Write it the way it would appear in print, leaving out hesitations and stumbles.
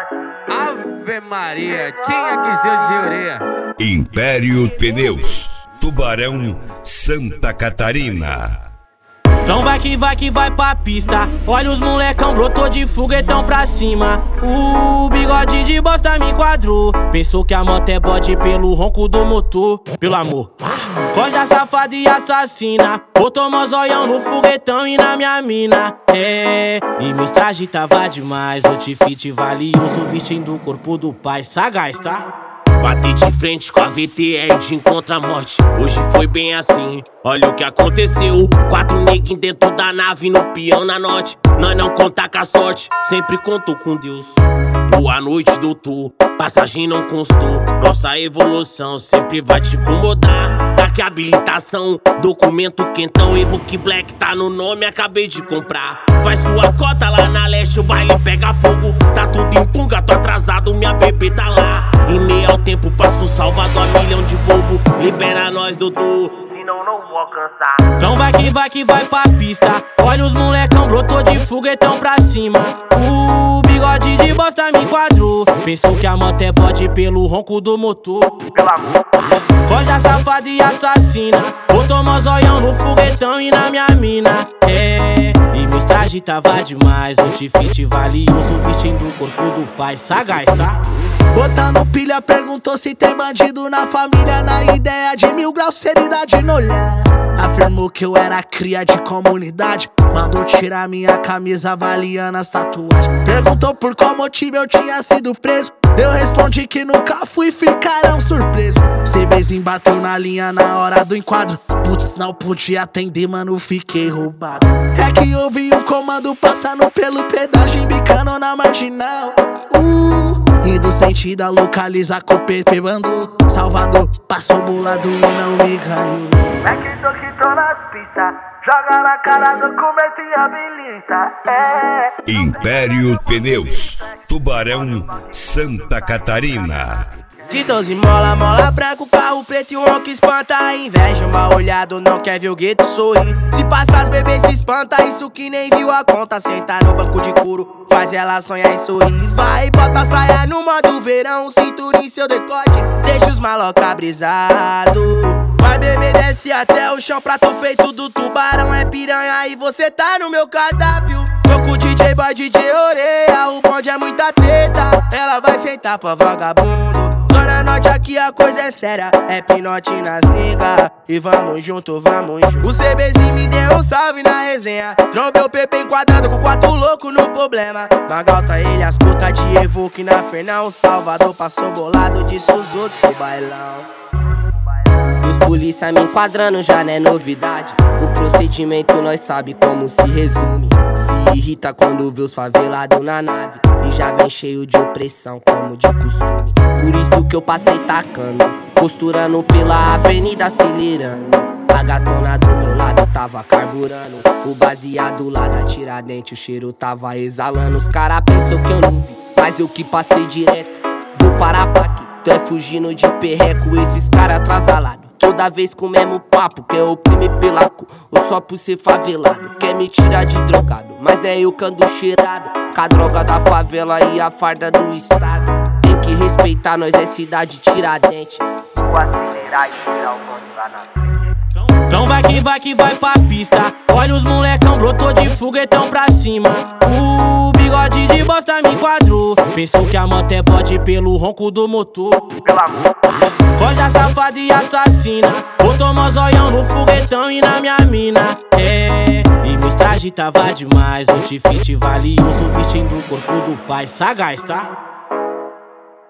Ave Maria, tinha que ser de orelha. Império Pneus, Tubarão, Santa Catarina. Então vai que vai pra pista. Olha os molecão, brotou de foguetão pra cima. O bigode de bosta me enquadrou. Pensou que a moto é bode pelo ronco do motor. Pelo amor, coja safada e assassina. Botou mozóião no foguetão e na minha mina. É, e meus trajes tava demais. Outfit valioso vestindo o corpo do pai. Sagaz, tá? Bati de frente com a VTR de encontro à morte. Hoje foi bem assim, olha o que aconteceu. 4 neguinhos dentro da nave, no peão na norte. Nós não conta com a sorte, sempre contou com Deus. Boa noite, doutor, passagem não constou. Nossa evolução sempre vai te incomodar. Daqui a habilitação, documento quentão. Evoque Black tá no nome, acabei de comprar. Faz sua cota lá na leste, o baile pega fogo. Tá tudo em punga, tô atrasado, minha bebê tá lá. Em meio ao tempo, passo Salvador a milhão de Volvo. Libera nós, doutor, senão não vou alcançar. Então vai que vai pra pista. Olha os molecão, brotou de foguetão pra cima. O bigode de bosta me enquadrou. Pensou que a moto é bode pelo ronco do motor. Pelo amor, coja safada e assassina. Botou mozóião no foguetão e na minha mina. É, e meus trajes tava demais. Outfit valioso vestindo o corpo do pai. Sagaz, tá? Botando pilha, perguntou se tem bandido na família. Na ideia de 1000 graus, seriedade no olhar. Afirmou que eu era cria de comunidade. Mandou tirar minha camisa avaliando as tatuagens. Perguntou por qual motivo eu tinha sido preso. Eu respondi que nunca fui, ficarão surpresos. CBzinho bateu na linha na hora do enquadro. Putz, não podia atender, mano, fiquei roubado. É que ouvi um comando passando pelo pedágio, embicando na marginal. Indo sentido a localizar com o PP bando. Salvador, passou bolado e não me ganhou. É que tô nas pistas, joga na cara, documento e habilita. É. Império Pneus, Tubarão, Santa Catarina. De 12 mola branco, carro preto e um ronco espanta a inveja. Mal olhado não quer ver o gueto sorrir. Se passar as bebês se espanta, isso que nem viu a conta. Sentar no banco de couro, faz ela sonhar e sorrir. Vai, bota a saia no modo verão, cintura em seu decote, deixa os maloca brisado. Vai bebê, desce até o chão, prato feito do tubarão. É piranha e você tá no meu cardápio. Tô com o DJ Boy, DJ Orelha, o bonde é muita treta. Ela vai sentar pra vagabundo. Zona Norte aqui a coisa é séria, é pinote nas niggas. E vamos junto, vamos junto. O CBzinho me deu um salve na resenha. Trombei o PP enquadrado com 4 loucos no problema. Magalta ele, as putas de Evoque na Fernão. Salvador passou bolado, disse os outros pro bailão. Os polícia me enquadrando já não é novidade. O procedimento nós sabe como se resume. Se irrita quando vê os favelados na nave. E já vem cheio de opressão como de costume. Por isso que eu passei tacando, costurando pela avenida acelerando. A gatona do meu lado tava carburando. O baseado lá da Tiradentes, o cheiro tava exalando. Os cara pensam que eu não vi, mas eu que passei direto. Vou parar pra quê? Tu é fugindo de perreco, esses cara atrasalado. Toda vez com o mesmo papo, quer oprimir pela cor ou só por ser favelado. Quer me tirar de drogado, mas não é eu que ando cheirado. Com a droga da favela e a farda do estado. Tem que respeitar, nós é cidade Tiradentes. Vou acelerar e tirar o bonde lá na frente. Então vai que vai pra pista. Olha os molecão, brotou de foguetão pra cima. O bigode de bosta me enquadrou. Pensou que a moto é bode pelo ronco do motor. Pelo amor, coja safada e assassina. Botou mozóião no foguetão e na minha mina. É, e meus trajes tava demais. Outfit valioso vestindo o corpo do pai. Sagaz, tá?